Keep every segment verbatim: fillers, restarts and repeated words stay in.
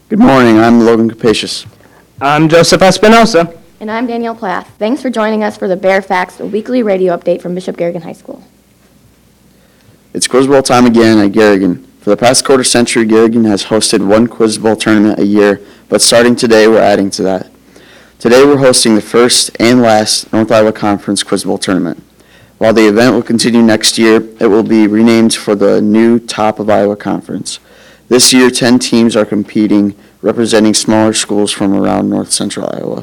Good morning, I'm Logan Capacious. I'm Joseph Espinosa. And I'm Danielle Plath. Thanks for joining us for the Bear Facts, a weekly radio update from Bishop Garrigan High School. It's Quiz Bowl time again at Garrigan. For the past quarter century, Garrigan has hosted one Quiz Bowl tournament a year, but starting today, we're adding to that. Today, we're hosting the first and last North Iowa Conference Quiz Bowl tournament. While the event will continue next year, it will be renamed for the new Top of Iowa Conference. This year, ten teams are competing, representing smaller schools from around north central Iowa.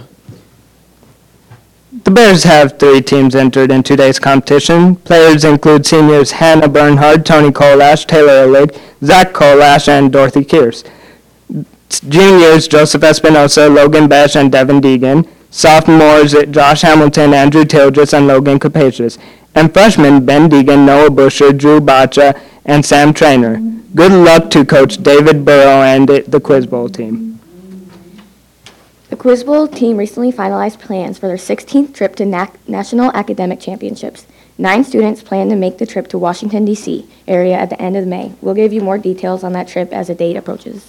The Bears have three teams entered in today's competition. Players include seniors Hannah Bernhard, Tony Kolash, Taylor Illig, Zach Kolash, and Dorothy Kears. Juniors Joseph Espinosa, Logan Besh, and Devin Deegan. Sophomores Josh Hamilton, Andrew Tilgis, and Logan Capacious. And freshmen Ben Deegan, Noah Busher, Drew Bacha, and Sam Trainer. Good luck to Coach David Burrow and the Quiz Bowl team. The Quiz Bowl team recently finalized plans for their sixteenth trip to Na- National Academic Championships. Nine students plan to make the trip to Washington, D C area at the end of May. We'll give you more details on that trip as the date approaches.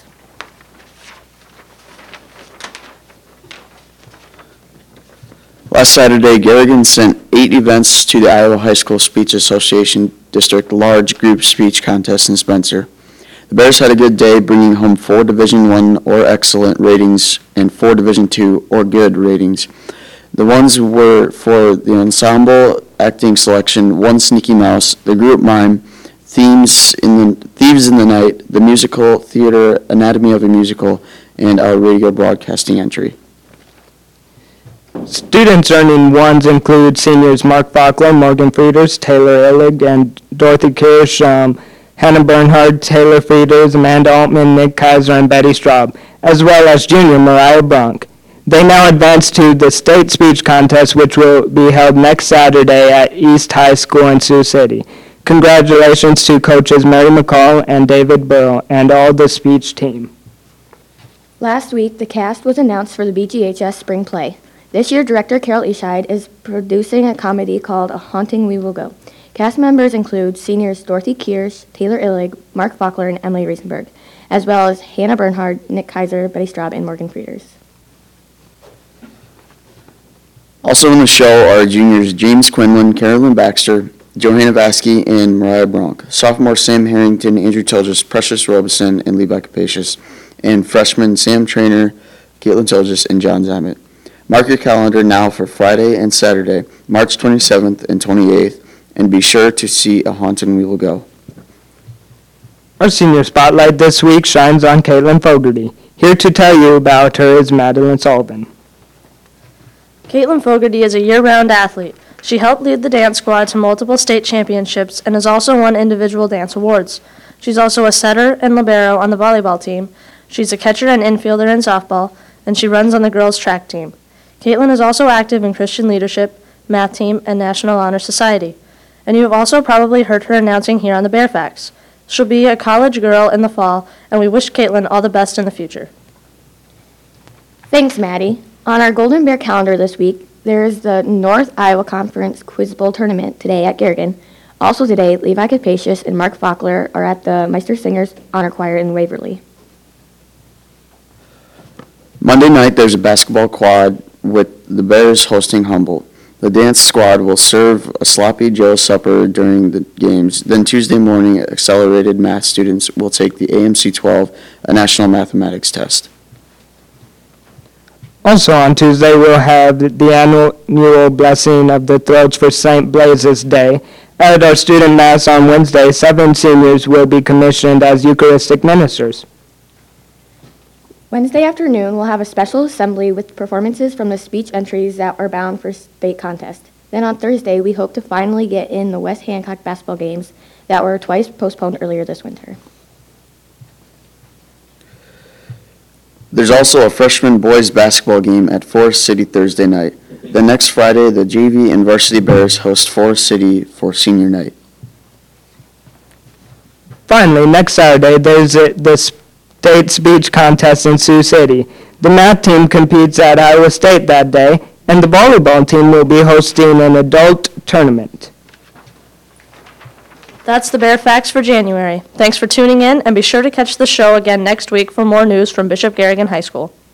Last Saturday, Garrigan sent eight events to the Iowa High School Speech Association District Large Group Speech Contest in Spencer. The Bears had a good day, bringing home four Division One or Excellent ratings and four Division Two or Good ratings. The ones were for the ensemble acting selection, One Sneaky Mouse, the group mime, Themes in the Thieves in the Night, the musical theater Anatomy of a Musical, and our radio broadcasting entry. Students earning ones include seniors Mark Fackler, Morgan Frieders, Taylor Illig, and Dorothy Kirsch, um, Hannah Bernhard, Taylor Frieders, Amanda Altman, Nick Kaiser, and Betty Straub, as well as junior Mariah Brunk. They now advance to the state speech contest, which will be held next Saturday at East High School in Sioux City. Congratulations to coaches Mary McCall and David Burrow and all the speech team. Last week, the cast was announced for the B G H S Spring Play. This year, director Carol Escheid is producing a comedy called A Haunting We Will Go. Cast members include seniors Dorothy Kears, Taylor Illig, Mark Fackler, and Emily Riesenberg, as well as Hannah Bernhard, Nick Kaiser, Betty Straub, and Morgan Frieders. Also on the show are juniors James Quinlan, Carolyn Baxter, Johanna Vasky, and Mariah Bronk. Sophomore Sam Harrington, Andrew Tilgis, Precious Robeson, and Levi Capacious. And freshmen Sam Trainer, Caitlin Tilgis, and John Zammit. Mark your calendar now for Friday and Saturday, March twenty-seventh and twenty-eighth, and be sure to see A Haunting We Will Go. Our senior spotlight this week shines on Caitlin Fogarty. Here to tell you about her is Madeline Sullivan. Caitlin Fogarty is a year-round athlete. She helped lead the dance squad to multiple state championships and has also won individual dance awards. She's also a setter and libero on the volleyball team. She's a catcher and infielder in softball, and she runs on the girls' track team. Caitlin is also active in Christian Leadership, Math Team, and National Honor Society. And you have also probably heard her announcing here on the Bear Facts. She'll be a college girl in the fall, and we wish Caitlin all the best in the future. Thanks, Maddie. On our Golden Bear calendar this week, there is the North Iowa Conference Quiz Bowl Tournament today at Garrigan. Also today, Levi Capacious and Mark Fackler are at the Meister Singers Honor Choir in Waverly. Monday night, there's a basketball quad with the Bears hosting Humboldt. The dance squad will serve a sloppy Joe supper during the games. Then Tuesday morning, accelerated math students will take the A M C twelve, a national mathematics test. Also on Tuesday, we'll have the annual blessing of the throats for Saint Blaise's Day. At our student mass on Wednesday, seven seniors will be commissioned as Eucharistic ministers. Wednesday afternoon, we'll have a special assembly with performances from the speech entries that are bound for state contest. Then on Thursday, we hope to finally get in the West Hancock basketball games that were twice postponed earlier this winter. There's also a freshman boys basketball game at Forest City Thursday night. Then next Friday, the J V and Varsity Bears host Forest City for senior night. Finally, next Saturday, there's a, the state speech contest in Sioux City. The math team competes at Iowa State that day, and the volleyball team will be hosting an adult tournament. That's the Bear Facts for January. Thanks for tuning in, and be sure to catch the show again next week for more news from Bishop Garrigan High School.